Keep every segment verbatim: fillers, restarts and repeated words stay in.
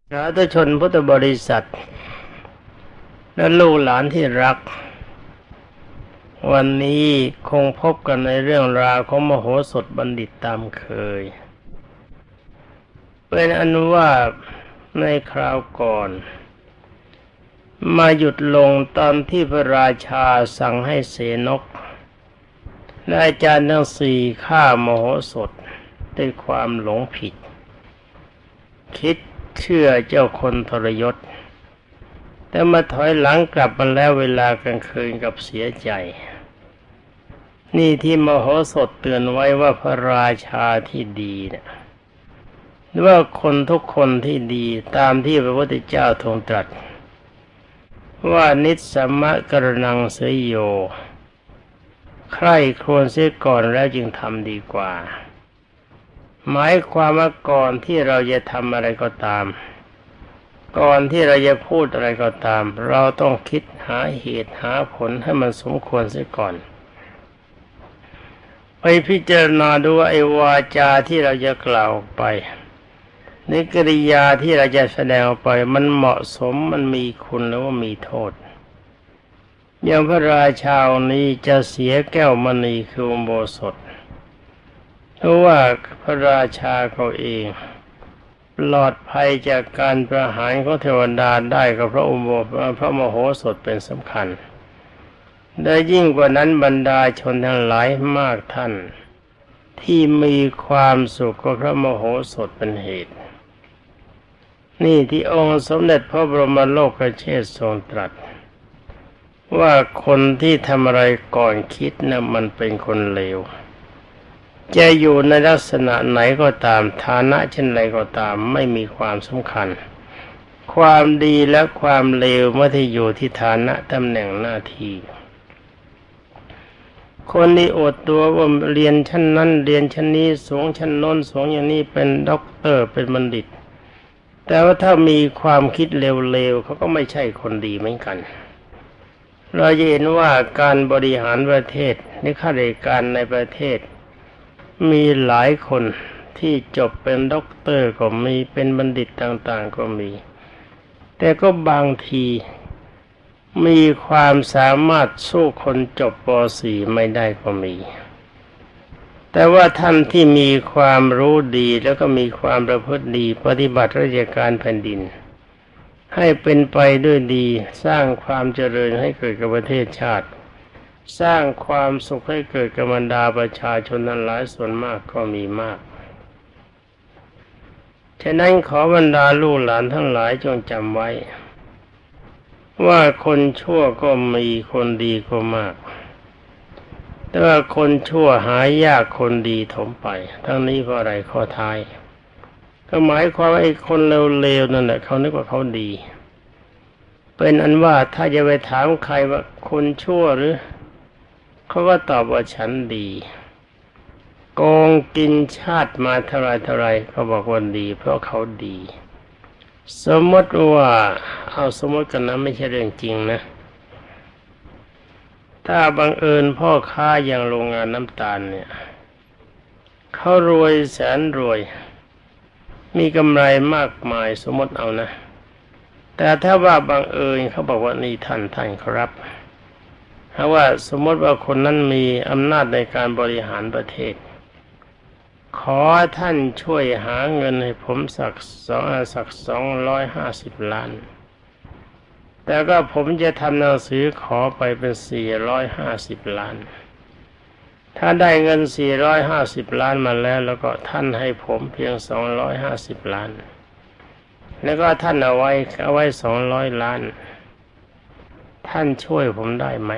สาธุชนพุทธบริษัทและลูกหลานที่รักวันนี้คงพบกันในเรื่องราวของมโหสถบัณฑิตตามเคยเป็นอันว่าในคราวก่อนมาหยุดลงตอนที่พระราชาสั่งให้เสนกและอาจารย์ทั้งสี่ฆ่ามโหสถด้วยความหลงผิดคิดเชื่อเจ้าคนทรยศแต่มาถอยหลังกลับมาแล้วเวลากลางคืนกับเสียใจนี่ที่มโหสถเตือนไว้ว่าพระราชาที่ดีนะหรือว่าคนทุกคนที่ดีตามที่พระพุทธเจ้าทรงตรัสว่านิสสัมมะกรณังเสยโยใคร่ครวญเสียก่อนแล้วจึงทำดีกว่าหมายความว่าก่อนที่เราจะทำอะไรก็ตามก่อนที่เราจะพูดอะไรก็ตามเราต้องคิดหาเหตุหาผลให้มันสมควรเสียก่อนไปพิจารณาดูว่าไอ้วาจาที่เราจะกล่าวไปในกริยาที่เราจะแสดงออกไปมันเหมาะสมมันมีคุณหรือว่ามีโทษอย่างพระราชานี้จะเสียแก้วมณีคืออุโบสถเพราะว่าพระราชาเขาเองปลอดภัยจากการประหารของเทวดาได้ก็เพราะอุโบสถพระมโหสถเป็นสำคัญได้ยิ่งกว่านั้นบรรดาชนทั้งหลายมากท่านที่มีความสุขก็เพราะมโหสถเป็นเหตุนี่ที่องค์สมเด็จพระบรมโลกเชษฐ์ทรงตรัสว่าคนที่ทำอะไรก่อนคิดนะมันเป็นคนเลวจะอยู่ในลักษณะไหนก็ตามฐานะเช่นไรก็ตามไม่มีความสำคัญความดีและความเลวไม่ได้อยู่ที่ฐานะตำแหน่งหน้าที่คนที่อดตัวว่าเรียนชั้นนั้นเรียนชั้นนี้สูงชั้นโน้นสูงอย่างนี้เป็นด็อกเตอร์เป็นบัณฑิตแต่ว่าถ้ามีความคิดเลวๆเขาก็ไม่ใช่คนดีเหมือนกันเราจะเห็นว่าการบริหารประเทศในข้าราชการในประเทศมีหลายคนที่จบเป็นด็อกเตอร์ก็มีเป็นบัณฑิตต่างๆก็มีแต่ก็บางทีมีความสามารถสู้คนจบป .สี่ ไม่ได้ก็มีแต่ว่าท่านที่มีความรู้ดีแล้วก็มีความประพฤติดีปฏิบัติราชการแผ่นดินให้เป็นไปด้วยดีสร้างความเจริญให้เกิดกับประเทศชาติสร้างความสุขให้เกิดกับบรรดาประชาชนนั้นหลายส่วนมากก็มีมากฉะนั้นขอบรรดาลูกหลานทั้งหลายจงจำไว้ว่าคนชั่วก็มีคนดีก็มากแต่ว่าคนชั่วหายากคนดีถมไปทั้งนี้เพราะอะไรข้อท้ายก็หมายความว่าไอ้คนเลวๆนั่นแหละเขานึกว่าเขาดีเป็นอันว่าถ้าจะไปถามใครว่าคนชั่วหรือเขาก็ตอบว่าฉันดีโกงกินชาติมาเท่าไรเท่าไรเขาบอกว่าดีเพราะเขาดีสมมติว่าเอาสมมติกันนะไม่ใช่เรื่องจริงนะถ้าบังเอิญพ่อค้าอย่างโรงงานน้ำตาลเนี่ยเขารวยแสนรวยมีกำไรมากมายสมมติเอานะแต่ถ้าว่าบังเอิญเขาบอกว่านี่ท่านท่านครับถ้าว่าสมมติว่าคนนั้นมีอำนาจในการบริหารประเทศขอท่านช่วยหาเงินให้ผมสักสองสักสองร้อยห้าสิบล้านแต่ก็ผมจะทำหนังสือขอไปเป็นสี่ร้อยห้าสิบล้านถ้าได้เงินสี่ร้อยห้าสิบล้านมาแล้วแล้วก็ท่านให้ผมเพียงสองร้อยห้าสิบล้านแล้วก็ท่านเอาไว้เอาไว้สองร้อยล้านท่านช่วยผมได้ไหม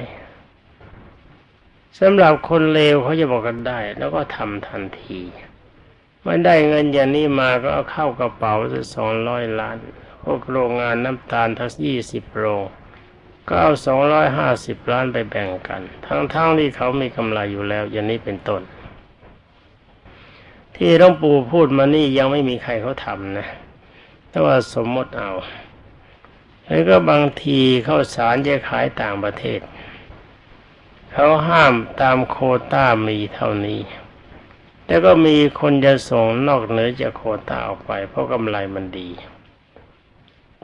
สำหรับคนเลวเขาจะบอกกันได้แล้วก็ทำทันทีไม่ได้เงินอย่างนี้มาก็เอาเข้ากระเป๋าจะสองร้อยล้านพวกโรงงานน้ำตาลทั้งยี่สิบโรงก็เอาสองร้อยห้าสิบล้านไปแบ่งกันทั้งๆที่เขามีกำไรอยู่แล้วอย่างนี้เป็นต้นที่หลวงปู่พูดมานี่ยังไม่มีใครเขาทำนะแต่ว่าสมมติเอาแล้วก็บางทีข้าวสารจะขายต่างประเทศเขาห้ามตามโควต้ามีเท่านี้แต่ก็มีคนจะส่งนอกเหนือจากโควต้าออกไปเพราะกำไรมันดี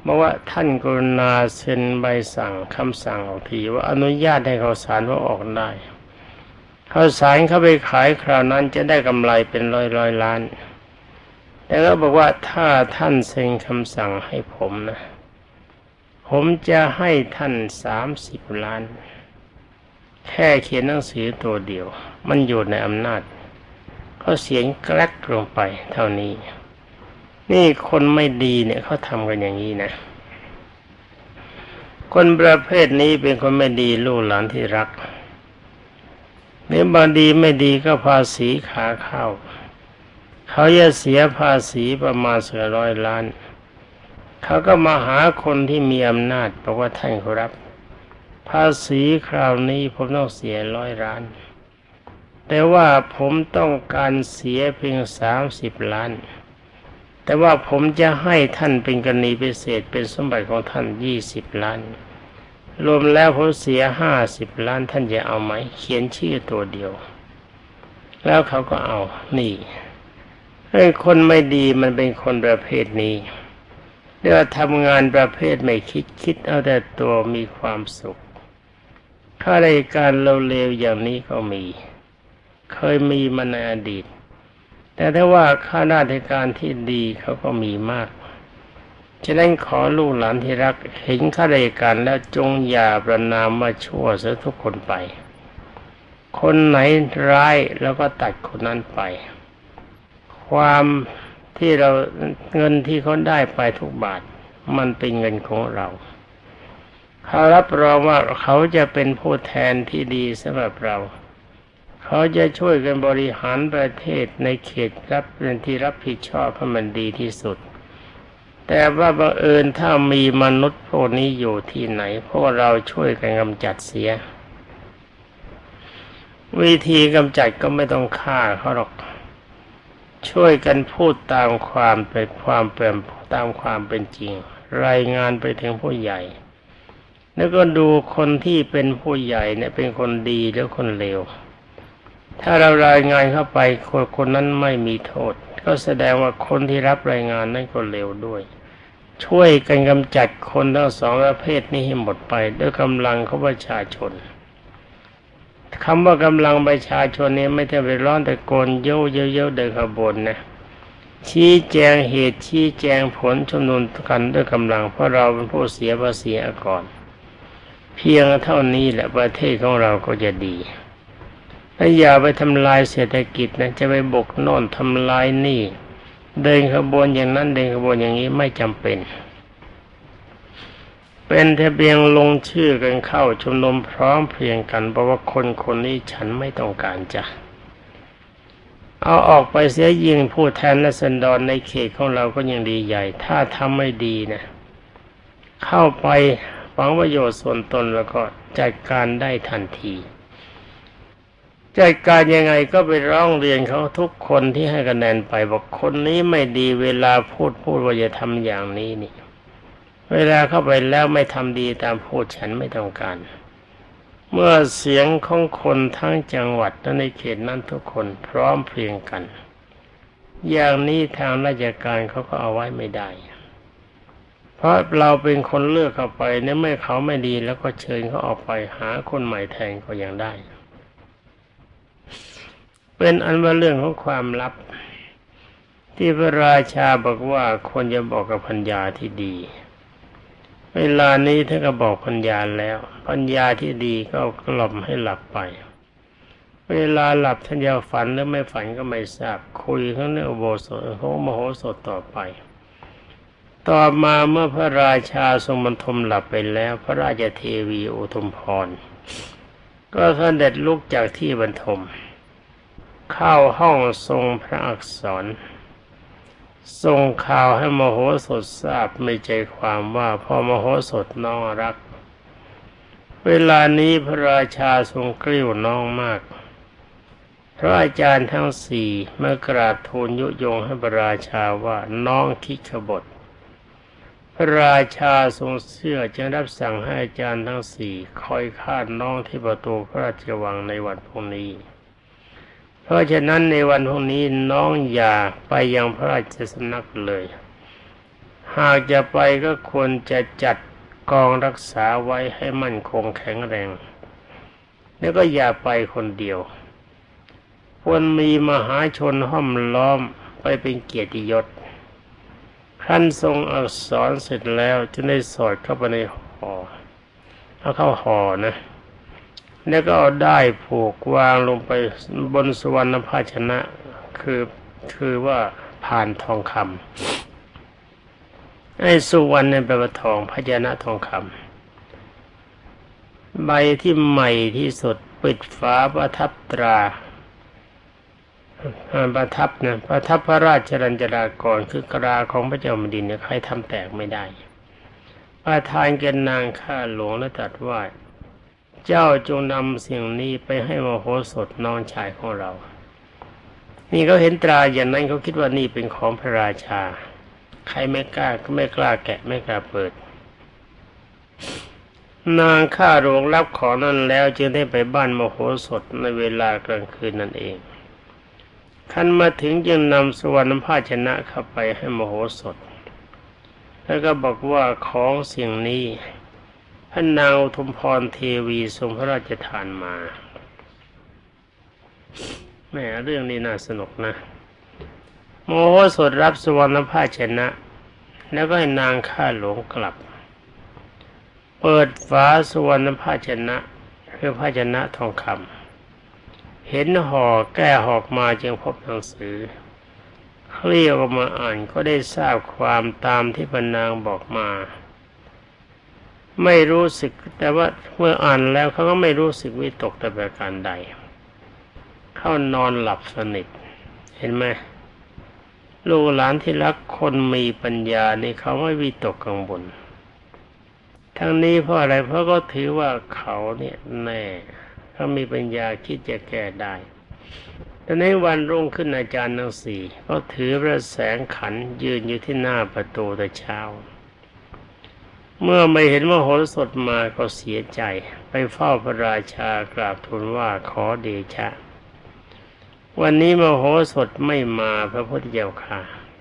บอกว่าท่านกรุณาเซ็นใบสั่งคำสั่งออกทีว่าอนุญาตให้ข้าวสารว่าออกได้ข้าวสารเขาไปขายคราวนั้นจะได้กำไรเป็นร้อยร้อยล้านแต่ก็บอกว่าถ้าท่านเซ็นคำสั่งให้ผมนะผมจะให้ท่านสามสิบล้านแค่เขียนหนังสือตัวเดียวมันอยู่ในอำนาจเขาเสียงแกรกลงไปเท่านี้นี่คนไม่ดีเนี่ยเขาทำกันอย่างนี้นะคนประเภทนี้เป็นคนไม่ดีลูกหลานที่รักนี่บางดีไม่ดีก็ภาษีขาเข้าเขาจะเสียภาษีประมาณเสือร้อยล้านเขาก็มาหาคนที่มีอำนาจบอกว่าท่านครับภาษีคราวนี้ผมต้องเสียร้อยล้านแต่ว่าผมต้องการเสียเพียงสามสิบล้านแต่ว่าผมจะให้ท่านเป็นกรณีพิเศษเป็นสมบัติของท่านยี่สิบล้านรวมแล้วผมเสียห้าสิบล้านท่านจะเอาไหมเขียนชื่อตัวเดียวแล้วเขาก็เอานี่ไอ้คนไม่ดีมันเป็นคนประเภทนี้เรียกว่าทำงานประเภทไม่คิดคิดเอาแต่ตัวมีความสุขข้าราชการเลวๆอย่างนี้ก็มีเคยมีมาในอดีตแต่ถ้าว่าข้าราชการที่ดีเขาก็มีมากฉะนั้นขอลูกหลานที่รักเห็นข้าราชการแล้วจงอย่าประณามว่าชั่วเสียทุกคนไปคนไหนร้ายแล้วก็ตัดคนนั้นไปความที่เราเงินที่เขาได้ไปทุกบาทมันเป็นเงินของเราเขารับรองว่าเขาจะเป็นผู้แทนที่ดีสำหรับเราเขาจะช่วยกันบริหารประเทศในเขตรับเป็นที่รับผิดชอบให้มันดีที่สุดแต่ว่าบังเอิญถ้ามีมนุษย์พวกนี้อยู่ที่ไหนพวกเราช่วยกันกำจัดเสียวิธีกำจัดก็ไม่ต้องฆ่าเขาหรอกช่วยกันพูดตามความเป็นความเป็นตามความเป็นจริงรายงานไปถึงผู้ใหญ่แล้วก็ดูคนที่เป็นผู้ใหญ่เนี่ยเป็นคนดีหรือคนเลวถ้าเรารายงานเข้าไปคนคนนั้นไม่มีโทษก็แสดงว่าคนที่รับรายงานนั้นก็เลวด้วยช่วยกันกำจัดคนทั้งสองประเภทนี้ให้หมดไปด้วยกำลังของประชาชนคำว่ากำลังประชาชนนี้ไม่ใช่ไปร้อนแต่โกนโย่เย่ๆเดินขบวนนะชี้แจงเหตุชี้แจงผลชุมนุมกันด้วยกำลังเพราะเราเป็นผู้เสียภาษีก่อนเพียงเท่านี้แหละประเทศของเราก็จะดีและอย่าไปทำลายเศรษฐกิจนะจะไปบกโน่นทำลายนี่เดินขบวนอย่างนั้นเดินขบวนอย่างนี้ไม่จำเป็นเป็นแต่เพียงลงชื่อกันเข้าชุมนุมพร้อมเพรียงกันเพราะว่าคนคนนี้ฉันไม่ต้องการจะเอาออกไปเสียยิ่งผู้แทนราษฎรในเขตของเราก็ยังดีใหญ่ถ้าทำไม่ดีนะเข้าไปหวังประโยชน์ส่วนตนแล้วก็จัดการได้ทันทีจัดการยังไงก็ไปร้องเรียนเขาทุกคนที่ให้คะแนนไปบอกคนนี้ไม่ดีเวลาพูดพูดว่าจะทำอย่างนี้นี่เวลาเข้าไปแล้วไม่ทำดีตามพูดฉันไม่ต้องการเมื่อเสียงของคนทั้งจังหวัดและในเขตนั้นทุกคนพร้อมเพรียงกันอย่างนี้ทางราชการเขาก็เอาไว้ไม่ได้เพราะเราเป็นคนเลือกเข้าไปเนี่ยเมื่อเขาไม่ดีแล้วก็เชิญเขาออกไปหาคนใหม่แทนก็ยังได้เป็นอันว่าเรื่องของความลับที่พระราชาบอกว่าควรจะบอกกับภรรยาที่ดีเวลานี้ท่านก็บอกภรรยาแล้วภรรยาที่ดีก็กล่อมให้หลับไปเวลาหลับท่านจะฝันหรือไม่ฝันก็ไม่ทราบคุยข้างในอุโบสถของมโหสถต่อไปต่อมาเมื่อพระราชาทรงบรรทมหลับไปแล้วพระราชเทวีอุทุมพรก็เสด็จลุกจากที่บรรทมเข้าห้องทรงพระอักษรส่งข่าวให้มโหสถทราบไม่ใจความว่าพ่อมโหสถน้องรักเวลานี้พระราชาทรงกริ้วน้องมากพระอาจารย์ทั้งสี่เมื่อกราบทูลยุยงให้พระราชาว่าน้องคิขบฏพระราชาทรงเชื่อจึงรับสั่งให้อาจารย์ทั้งสี่คอยฆ่าน้องที่ประตูพระราชวังในวันพรุ่งนี้เพราะฉะนั้นในวันพรุ่งนี้น้องอย่าไปยังพระราชสำนักเลยหากจะไปก็ควรจะจัดกองรักษาไว้ให้มั่นคงแข็งแรงแล้วก็อย่าไปคนเดียวควรมีมหาชนห้อมล้อมไปเป็นเกียรติยศครั้นทรงอักษรเสร็จแล้วจึงได้สอดเข้าไปในห่อเอาเข้าห่อนะแล้วก็เอาได้ผูกวางลงไปบนสุวรรณภาชนะคือคือว่าผ่านทองคำไอ้สุวรรณเนี่ยแปลว่าทองภาชนะทองคำใบที่ใหม่ที่สุดปิดฝาประทับตราประทับนะประทับพระราชรัญจรากรคือกราของพระเจ้าแผ่นดินเนี่ยใครทำแตกไม่ได้ประทานแก่นางข้าหลวงและตรัสว่าเจ้าจงนำสิ่งนี้ไปให้มโหสถน้องชายของเรานี่เขาเห็นตราอย่างนั้นเขาคิดว่านี่เป็นของพระราชาใครไม่กล้าก็ไม่กล้าแกะไม่กล้าเปิดนางข้าหลวงรับของนั้นแล้วจึงได้ไปบ้านมโหสถในเวลากลางคืนนั่นเองคันมาถึงจึงนำสุวรรณภาชนะเข้าไปให้มโหสถแล้วก็บอกว่าของสิ่งนี้พระนางอุทุมพรเทวีทรงพระราชทานมาแม่เรื่องนี้น่าสนุกนะโมโหสถรับสุวรรณภาชนะแล้วก็ให้นางข้าหลวงกลับเปิดฝาสุวรรณภาชนะคือภาชนะทองคำเห็นห่อแก้หอกมาจึงพบหนังสือเคลี่ยออกมาอ่านก็ได้ทราบความตามที่พระนางบอกมาไม่รู้สึกแต่ว่าเมื่ออ่านแล้วเขาก็ไม่รู้สึกวิตกแต่ประการใดเข้านอนหลับสนิทเห็นไหมลูกหลานที่รักคนมีปัญญานี่เขาไม่วิตกกังวลทั้งนี้เพราะอะไรเพราะก็ถือว่าเขาเนี่ยแน่เขามีปัญญาคิดจะแก้ได้แต่ในวันรุ่งขึ้นอาจารย์ทั้งสี่ก็ถือพระแสงขันยืนอยู่ที่หน้าประตูแต่เช้าเมื่อไม่เห็นมโหสถมาก็เสียใจไปเฝ้าพระราชากราบทูลว่าขอเดชะวันนี้มโหสถไม่มาพระพุทธเจ้าค่ะ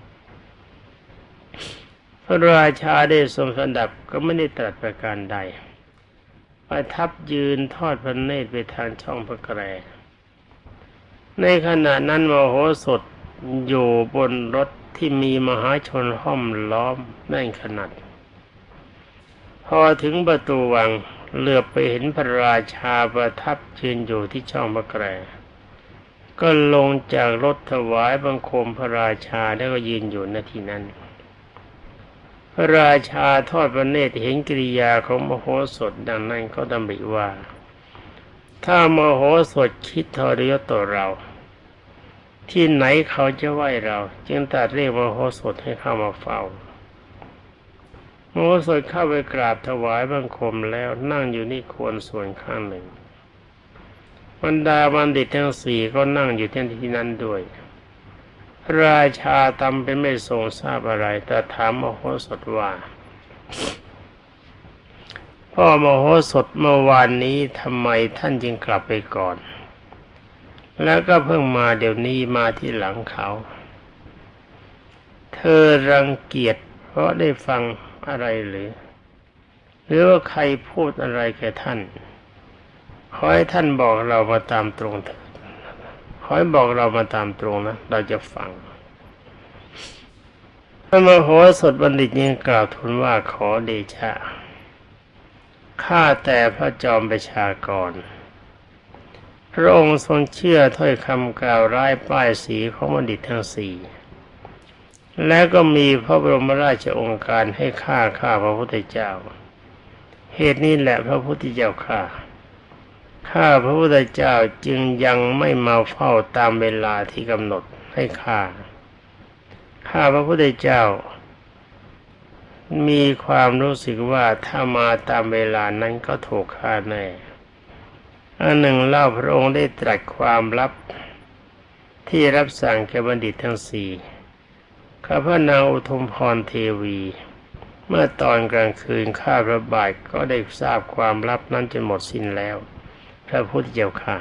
พระราชาได้ทรงสดับก็ไม่ได้ตรัสประการใดประทับยืนทอดพระเนตรไปทางช่องพระแกรในขณะนั้นมโหสถอยู่บนรถที่มีมหาชนห้อมล้อมแน่นขนาดพอถึงประตูวังเหลือบไปเห็นพระราชาประทับยืนอยู่ที่ช่องพระแกรก็ลงจากรถถวายบังคมพระราชาแล้วก็ยืนอยู่ณที่นั้นพระราชาทอดพระเนตรเห็นกิริยาของมโหสถดังนั้นก็ดำริว่าถ้ามโหสถคิดทรยศต่อเราที่ไหนเขาจะไหว้เราจึงตรัสเรียกมโหสถให้เข้ามาเฝ้ามโหสถเข้าไปกราบถวายบังคมแล้วนั่งอยู่นี่ควรส่วนข้างหนึ่งบรรดาบัณฑิตทั้งสี่ก็นั่งอยู่ที่นั้นด้วยราชาทำเป็นไม่ทรงทราบอะไรแต่ถามมโหสถว่าพ่อมโหสถเมื่อวานนี้ทำไมท่านจึงกลับไปก่อนแล้วก็เพิ่งมาเดี๋ยวนี้มาที่หลังเขาเธอรังเกียจเพราะได้ฟังอะไรหรือหรือว่าใครพูดอะไรแก่ท่านขอให้ท่านบอกเรามาตามตรงเถิดขอให้บอกเรามาตามตรงนะเราจะฟังพระมโหสถบัณฑิตยังกล่าวทูลว่าขอเดชะข้าแต่พระจอมประชากรพระองค์ทรงเชื่อถ้อยคำกล่าวร้ายป้ายสีของบัณฑิตทั้งสี่และก็มีพระบรมราชโองการให้ฆ่าข้าพระพุทธเจ้าเหตุนี้แหละพระพุทธเจ้าข้าข้าพระพุทธเจ้าจึงยังไม่มาเฝ้าตามเวลาที่กำหนดให้ข้าข้าพระพุทธเจ้ามีความรู้สึกว่าถ้ามาตามเวลานั้นก็ถูกฆ่าแน่อันหนึ่งเล่าพระองค์ได้ตรัสความลับที่รับสั่งแก่บัณฑิตทั้งสี่ข้าพระนางอุทุมพรเทวีเมื่อตอนกลางคืนข้าพระบาทก็ได้ทราบความลับนั้นจนหมดสิ้นแล้วพระพุทธเจ้าค่ะ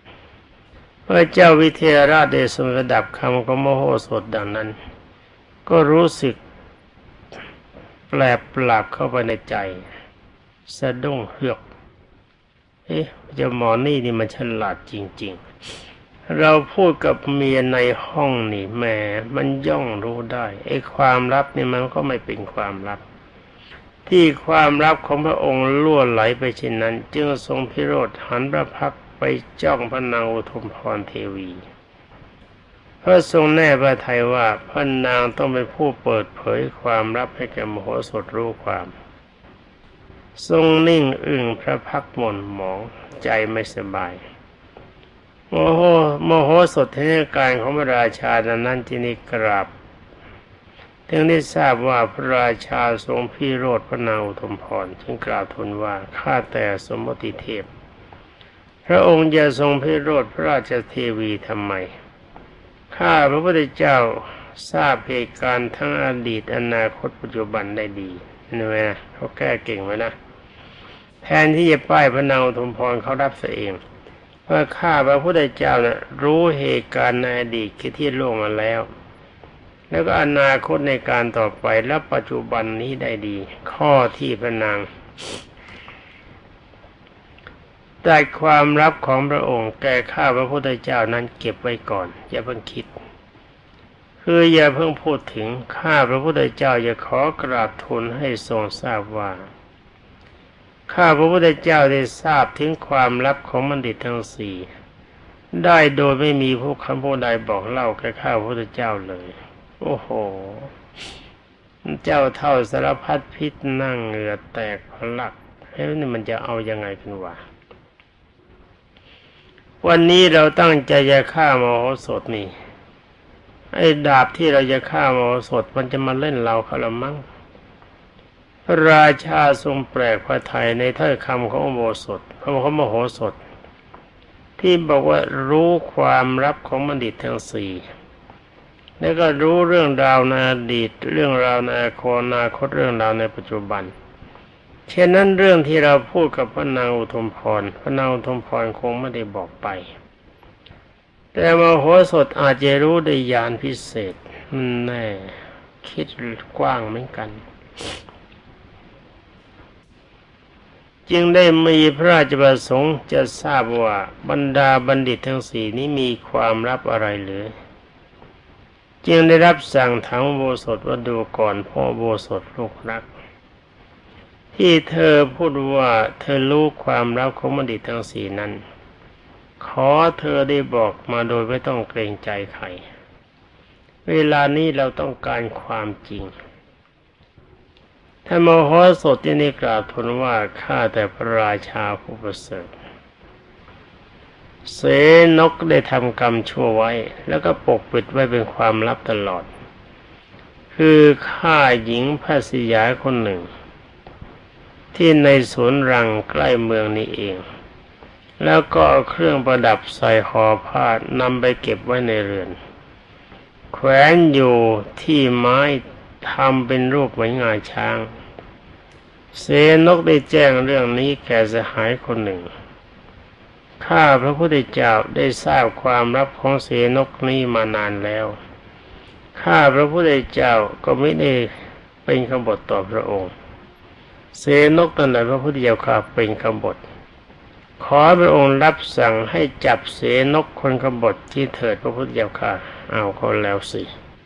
พระเจ้าวิเทหราชได้ทรงสดับคำของมโหสถดังนั้นก็ก็รู้สึกแปลบปราบเข้าไปในใจสะดุ้งเฮือกเอ๊ะเจ้าหมอนี่นี่มันฉลาดจริงๆเราพูดกับเมียในห้องนี่แหมมันย่องรู้ได้ไอ้ความลับนี่มันก็ไม่เป็นความลับที่ความลับของพระองค์ล่วไหลไปเช่นนั้นจึงทรงพิโรธหันพระพักตร์ไปจ้องพระนางอุทุมพรเทวีพระทรงแน่พระทัยว่าพระนางต้องเป็นผู้เปิดเผยความลับให้แก่มโหสถรู้ความทรงนิ่งอึ้งพระพักตร์หม่นหมองใจไม่สบายโมโหโมโหสถเห็นการของพระราชาดังนั้นจึงได้กราบถึงได้ทราบว่าพระราชาทรงพิโรธพระนางอุทุมพรจึงกราบทูลว่าข้าแต่สมมติเทพพระองค์จะทรงพิโรธพระราชเทวีทำไมข้าพระพุทธเจ้าทราบเหตุการณ์ทั้งอดีตอนาคตปัจจุบันได้ดีเห็นไหมนะเขาแก้เก่งไหมนะแทนที่จะป้ายพระนางอุทุมพรเขารับเสียเองว่าข้าพระพุทธเจ้านะ่ะรู้เหตุการณ์ในอดีตที่ล่วงมาแล้วแล้วก็อนาคตในการต่อไปและปัจจุบันนี้ได้ดีข้อที่พระนางแต่ความลับของพระองค์แก่ข้าพระพุทธเจ้านั้นเก็บไว้ก่อนอย่าเพิ่งคิดคืออย่าเพิ่งพูดถึงข้าพระพุทธเจ้าจะขอกราบทูลให้ทรงทราบว่าข้าพระพุทธเจ้าได้ทราบถึงความลับของบัณฑิตทั้งสี่ได้โดยไม่มีผู้คำผู้ใดบอกเล่าแก่ข้าพระพุทธเจ้าเลยโอ้โหเจ้าเท่าสารพัดพิษนั่งเหงื่อแตกพลักเฮ้ยนี่มันจะเอายังไงกันวะวันนี้เราตั้งใจจะฆ่ามโหสถนี่ไอ้ดาบที่เราจะฆ่ามโหสถมันจะมาเล่นเราเขาละมั้งพระราชาทรงแปลกพระทัยในถ้อยคำของโมโหสถพระมโหสถที่บอกว่ารู้ความลับของบัณฑิตทั้งสี่แล้วก็รู้เรื่องราวในอดีตเรื่องราวในอนาคตเรื่องราวในปัจจุบันเช่นนั้นเรื่องที่เราพูดกับพระนางอุทุมพรพระนางอุทุมพรคงไม่ได้บอกไปแต่มโหสถอาจจะรู้ได้ญาณพิเศษมันแน่คิดกว้างเหมือนกันจึงได้มีพระราชประสงค์จะทราบว่าบรรดาบัณฑิตทั้งสี่นี้มีความลับอะไรหรือจึงได้รับสั่งถามโบสถว่าดูก่อนพ่อโบสถลูกรักที่เธอพูดว่าเธอรู้ความลับของบัณฑิตทั้งสี่นั้นขอเธอได้บอกมาโดยไม่ต้องเกรงใจใครเวลานี้เราต้องการความจริงท่านมโหสถที่นี่กล่าวทูลว่าข้าแต่พระราชาผู้ประเสริฐเสนกได้ทำกรรมชั่วไว้แล้วก็ปกปิดไว้เป็นความลับตลอดคือฆ่าหญิงพระสิยาคนหนึ่งที่ในสวนรังใกล้เมืองนี้เองแล้วก็เอาเครื่องประดับใส่ห่อผ้านำไปเก็บไว้ในเรือนแขวนอยู่ที่ไม้ทำเป็นรูปเหมือนงาช้างเสนกได้แจ้งเรื่องนี้แก่สหายคนหนึ่งข้าพระพุทธเจ้าได้ทราบความลับของเสนกนี้มานานแล้วข้าพระพุทธเจ้าก็ไม่ได้เป็นกบฏต่อพระองค์เสนกนั่นแหละพระพุทธเจ้าข้าเป็นกบฏขอพระองค์รับสั่งให้จับเสนกคนกบฏที่เถิดพระพุทธเจ้าข้าเอาเขาแล้วสิ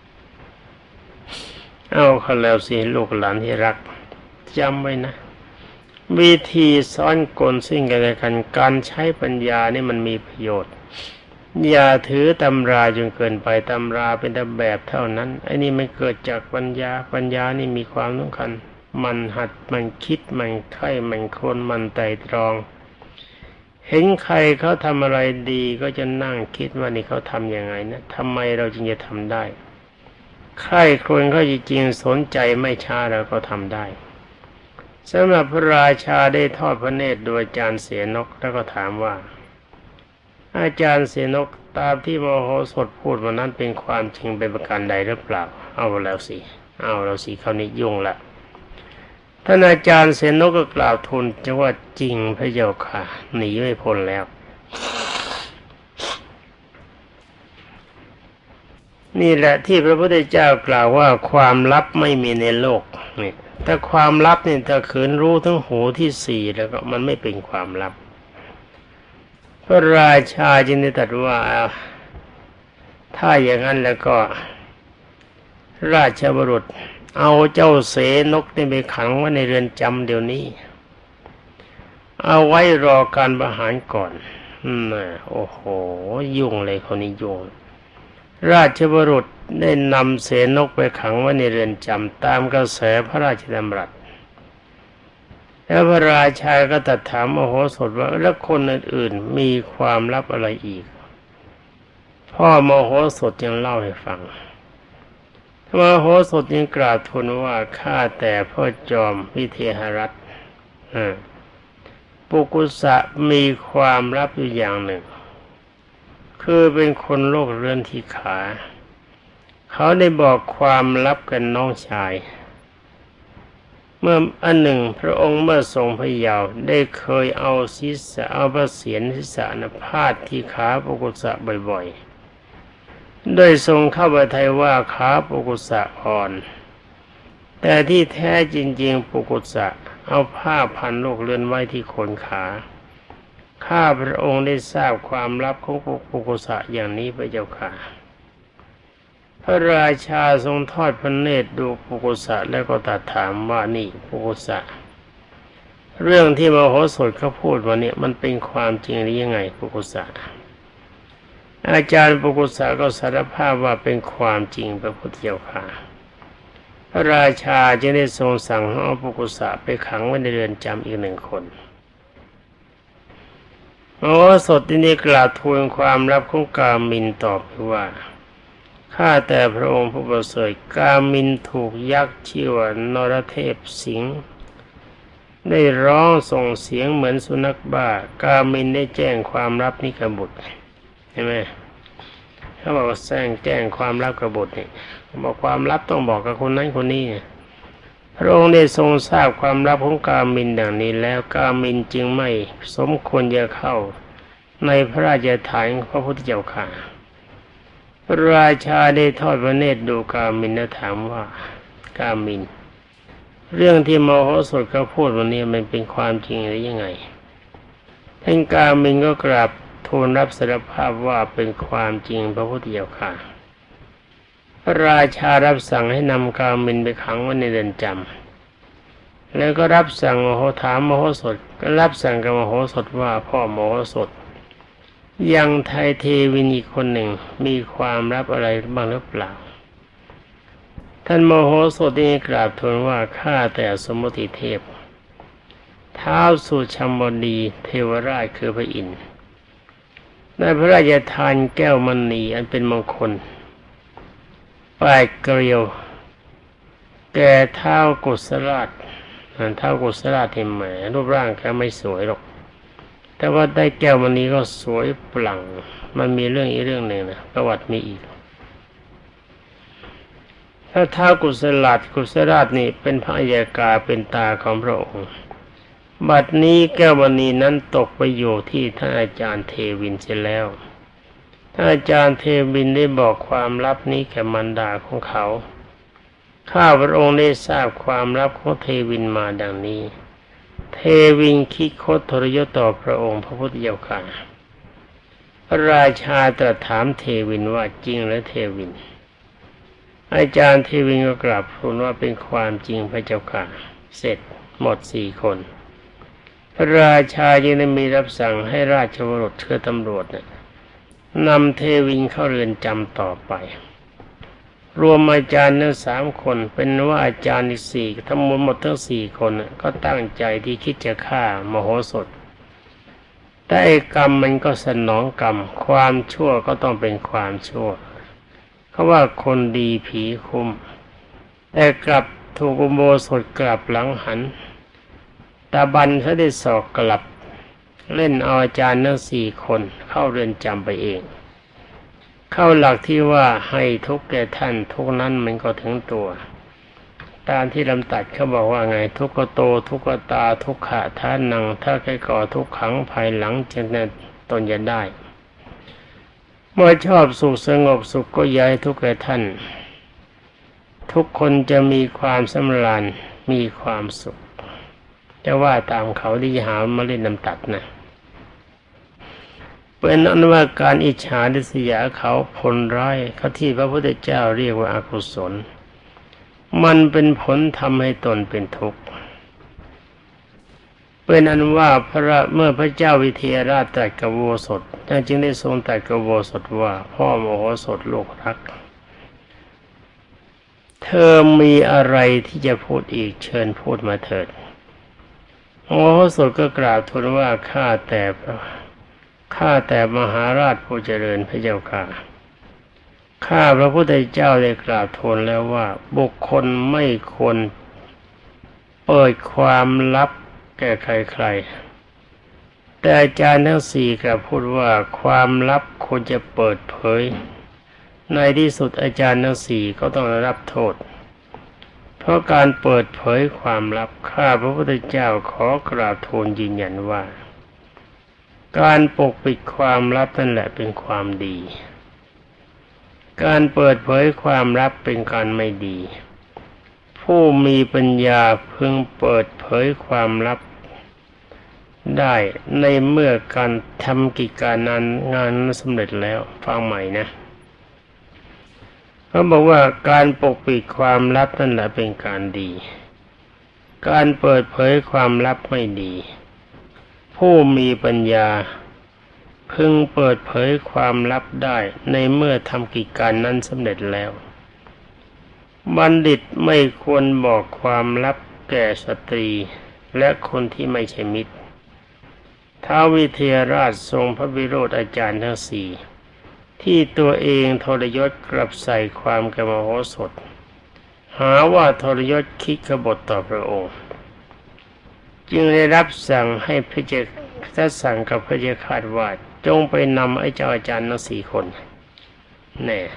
เอาเขาแล้วสิลูกหลานที่รักจำไว้นะวิธีซ้อนกลซึ่งกันและกันการใช้ปัญญานี่มันมีประโยชน์อย่าถือตำราจนเกินไปตำราเป็นแต่แบบเท่านั้นไอ้นี่มันเกิดจากปัญญาปัญญานี่มีความสำคัญมันหัดมันคิดมันไข้มันคนมันไตร่ตรองเห็นใครเขาทำอะไรดีก็จะนั่งคิดว่านี่เขาทำยังไงนะทำไมเราจึงจะทำได้ใครคนเขาจริงๆสนใจไม่ช้าเราก็ทำได้สำหรับพระราชาได้ทอดพระเนตรโดยอาจารย์เสนกแล้วก็ถามว่าอาจารย์เสนกตามที่มโหสถพูดวันนั้นเป็นความจริงเป็นประการใดหรือเปล่าเอาแล้วสิเอาแล้วสิเขานี่ยุ่งละท่านอาจารย์เสนกก็กล่าวทูลจะว่าจริงพระเจ้าค่ะหนีไม่พ้นแล้วนี่แหละที่พระพุทธเจ้ากล่าวว่าความลับไม่มีในโลกนี่แต่ความลับนี่ถ้าขืนรู้ทั้งหูที่สี่แล้วก็มันไม่เป็นความลับพระราชาจึงได้ตรัสว่าถ้าอย่างนั้นแล้วก็ราชบุรุษเอาเจ้าเสนกนี่ไปขังไว้ในเรือนจำเดี๋ยวนี้เอาไว้รอการประหารก่อนน่ะโอ้โหยุ่งเลยคนนี้ยุ่งราชบุรุษได้นำเสนกไปขังไว้ในเรือนจำตามกระแสพระราชดำรัสแล้วพระราชาก็ตรัสถามมโหสถว่าแล้วคนอื่นๆมีความลับอะไรอีกพ่อมโหสถยังเล่าให้ฟังมโหสถยังกราบทูลว่าข้าแต่พ่อจอมวิเทหรัตน์ปุกุสะมีความลับอยู่อย่างหนึ่งคือเป็นคนโรคเรื้อนที่ขาเขาได้บอกความลับกับน้องชายเมื่ออันหนึ่งพระองค์เมื่อทรงพระเยาว์ได้เคยเอาศีรษะเอาพระเศียรศีรษะนพาดที่ขาปุกุสะบ่อยๆโดยทรงเข้าไปไทยว่าขาปุกุสะอ่อนแต่ที่แท้จริงๆปุกุสะเอาผ้าพันโรคเรื้อนไว้ที่โคนขาข้าพระองค์ได้ทราบความลับของปุกุสะอย่างนี้พระเจ้าค่ะพระราชาทรงทอดพระเนตรดูปุกุสะแล้วก็ตรัสถามว่านี่ปุกุสะเรื่องที่มโหสถเขาพูดมาเนี่ยมันเป็นความจริงหรือยังไงปุกุสะอาจารย์ปุกุสะก็สารภาพว่าเป็นความจริงพระพุทธเจ้าค่ะพระราชาจึงได้ทรงสั่งให้เอาปุกุสะไปขังไว้ในเรือนจำอีกหนึ่งคนมโหสถที่นี้กล่าวทูลความลับของกามินตอบว่าข้าแต่พระองค์ผู้ประเสริฐกามินถูกยักษ์ชื่อว่านรเทพสิงได้ร้องส่งเสียงเหมือนสุนัขบ้ากามินได้แจ้งความลับนี้กับบุตรใช่ไหมเขาบอกว่าแจ้งแจ้งความลับกับบุตรนี่บอกความลับต้องบอกกับคนนั้นคนนี้พระองค์ได้ทรงทราบความลับของกามินดังนี้แล้วกามินจึงไม่สมควรจะเข้าในพระราชฐานพระพุทธเจ้าค่ะพระราชาได้ทอดพระเนตรดูกามินและถามว่ากามินเรื่องที่มโหสถเขาพูดวันนี้มันเป็นความจริงหรือยังไงท่านกามินก็กราบทูลรับสารภาพว่าเป็นความจริงพระพุทธเจ้าค่ะพระราชารับสั่งให้นำกามินไปขังไว้ในเรือนจำแล้วก็รับสั่งมโหถามมโหสถก็รับสั่งกับมโหสถว่าพ่อมโหสถยังไทยเทวินอีกคนหนึ่งมีความลับอะไรบ้างหรือเปล่าท่านมโหสถได้กราบทูลว่าข้าแต่สมมติเทพท้าวสุชัมบดีเทวราชคือพระอินทร์ได้พระราชทานแก้วมณีอันเป็นมงคลแปดเกลียวแก่ท้าวกุศราชท้าวกุศราชที่แหมรูปร่างแกไม่สวยหรอกแต่ว่าได้แก้วมณีก็สวยปลั่งมันมีเรื่องอีกเรื่องหนึ่งนะประวัติมีอีกถ้าท้าวกุศราชกุศราชนี่เป็นพระอัยกาเป็นตาของพระองค์บัดนี้แก้วมณีนั้นตกไปอยู่ที่ท่านอาจารย์เทวินเสียแล้วท่านอาจารย์เทวินได้บอกความลับนี้แก่มารดาของเขาข้าพระองค์ได้ทราบความลับของเทวินมาดังนี้เทวินคิดคดทรยศต่อพระองค์พระพุทธเจ้าค่ะพระราชาตรัสถามเทวินว่าจริงหรือเทวินอาจารย์เทวินก็กราบทูลว่าเป็นความจริงพระเจ้าค่ะเสร็จหมดสี่คนพระราชาจึงได้มีรับสั่งให้ราชบุรุษคือตำรวจเนี่ยนำเทวินเข้าเรือนจำต่อไปรวมอาจารย์ทั้งสามคนเป็นว่าอาจารย์อีกสี่ทั้งหมดหมดทั้งสี่คนก็ตั้งใจที่คิดจะฆ่ามโหสถแต่กรรมมันก็สนองกรรมความชั่วก็ต้องเป็นความชั่วเขาว่าคนดีผีคุ้มแต่กลับถูกอุโบสถกลับหลังหันตาบันเขาได้สอกกลับเล่นเอาอาจารย์ทั้งสี่คนเข้าเรือนจำไปเองเข้าหลักที่ว่าให้ทุกข์แก่ท่านทุกนั้นมันก็ถึงตัวตามที่ลำตัดเขาบอกว่าไงทุกขโตทุกขตาทุกขะท่านังถ้าใครก่อทุกขังภายหลังจะนั้นตนจะได้เมื่อชอบสุขสงบสุขก็ย้ายทุกข์แก่ท่านทุกคนจะมีความสำราญมีความสุขจะว่าตามเขาที่หามาเล่นน้ำตัดนะเป็นอันว่าการอิจฉาริษยาเขาผลร้ายเขาที่พระพุทธเจ้าเรียกว่าอกุศลมันเป็นผลทำให้ตนเป็นทุกข์เป็นอันว่าพระเมื่อพระเจ้าวิเทหราชตรัสกับโวสถจึงได้ทรงตรัสกับโวสถว่าพ่อโมโหสถลูกรักเธอมีอะไรที่จะพูดอีกเชิญพูดมาเถิดโมโหสถก็กราบทูลว่าข้าแต่ข้าแต่มหาราชผู้เจริญพระเจ้าค่ะข้าพระพุทธเจ้าได้กราบทูลแล้วว่าบุคคลไม่ควรเปิดความลับแก่ใครๆแต่อาจารย์ทั้งสี่กลับพูดว่าความลับควรจะเปิดเผยในที่สุดอาจารย์ทั้งสี่ก็ต้องรับโทษเพราะการเปิดเผยความลับข้าพระพุทธเจ้าขอกราบทูลยืนยันว่าการปกปิดความลับนั่นแหละเป็นความดีการเปิดเผยความลับเป็นการไม่ดีผู้มีปัญญาพึงเปิดเผยความลับได้ในเมื่อการทำกิจการนั้นงานนั้นสำเร็จแล้วฟังใหม่นะเขาบอกว่าการปกปิดความลับนั่นแหละเป็นการดีการเปิดเผยความลับไม่ดีผู้มีปัญญาพึงเปิดเผยความลับได้ในเมื่อทำกิจการนั้นสำเร็จแล้วบัณฑิตไม่ควรบอกความลับแก่สตรีและคนที่ไม่ใช่มิตรท้าววิเทหราชทรงพระวิโรธอาจารย์ทั้งสี่ที่ตัวเองทรยศกลับใส่ความแก่มโหสถหาว่าทรยศคิดกบฏต่อพระองค์จึงได้รับสั่งให้พระเจ้าถ้าสั่งกับพระเจ้าคาดว่าจงไปนำไอ้เจ้าอาจารย์ทั้งสี่คนแน่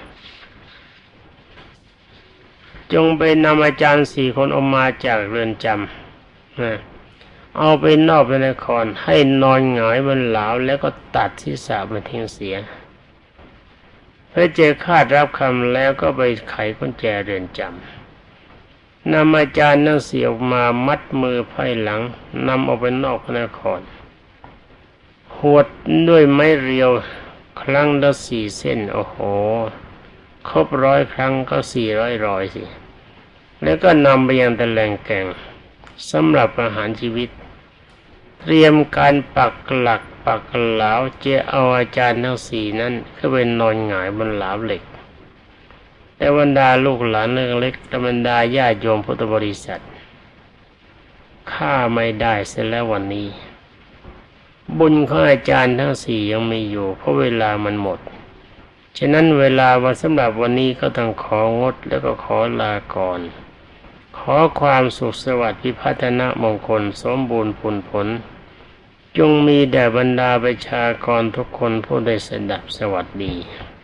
จงไปนำอาจารย์สี่คนออกมาจากเรือนจำนะเอาไปนอกพระนครให้นอนหงายบนหลาวแล้วก็ตัดศีรษะมันทิ้งเสียพระเจ้าคาดรับคำแล้วก็ไปไขกุญแจเรือนจำนำอาจารย์ทั้งสี่ออกมามัดมือไพ่หลังนำออกไปนอกพระนครหวดด้วยไม้เรียวครั้งละสี่เส้นโอ้โหครบร้อยครั้งก็สี่ร้อยรอยสิแล้วก็นำไปยังตะแลงแก่งสำหรับประหารชีวิตเตรียมการปักหลักปักเหลาจะเอาอาจารย์ทั้งสี่นั้นก็เป็นนอนหงายบนเหลาเหล็กแต่บรรดาลูกหลานเล็กเล็กบรรดาญาติโยมพุทธบริษัทฆ่าไม่ได้เสร็จแล้ววันนี้บุญของอาจารย์ทั้งสี่ยังมีอยู่เพราะเวลามันหมดฉะนั้นเวลาวันสำหรับวันนี้ก็ต้องของดแล้วก็ขอลาก่อนขอความสุขสวัสดิ์พิพัฒนมงคลสมบูรณ์ผลผลจงมีแด่บรรดาประชากรทุกคนผู้ได้สดับสวัสดี